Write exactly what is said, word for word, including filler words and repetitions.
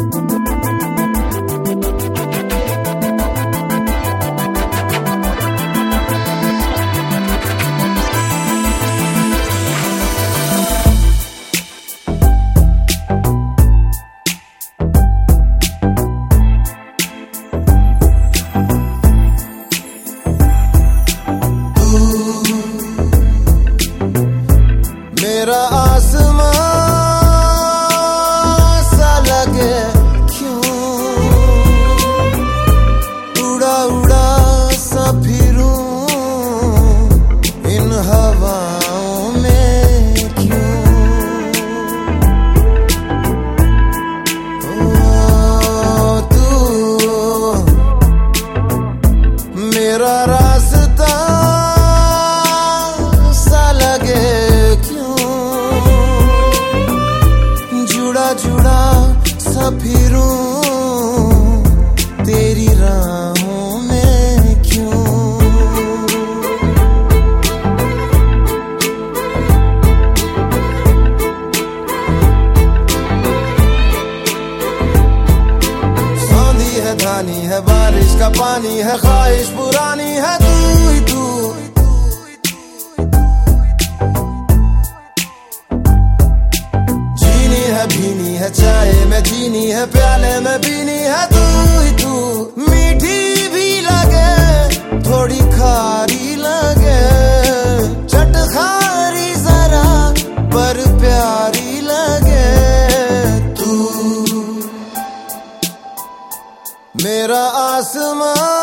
मेरा आसमां सा लगे क्यों, उड़ा उड़ा सा फिरूं इन हवाओं में क्यों। ओ तू मेरा रास्ता सा लगे जुड़ा सा फिरूं तेरी राहों में क्यों। सौंधी है धानी है बारिश का पानी है ख्वाहिश पुरानी है तू ही तू। भीनी है चाय में चीनी है प्याले में पीनी है तू ही तू। मीठी भी लगे थोड़ी खारी लगे चटखारी जरा पर प्यारी लगे तू। मेरा आसमां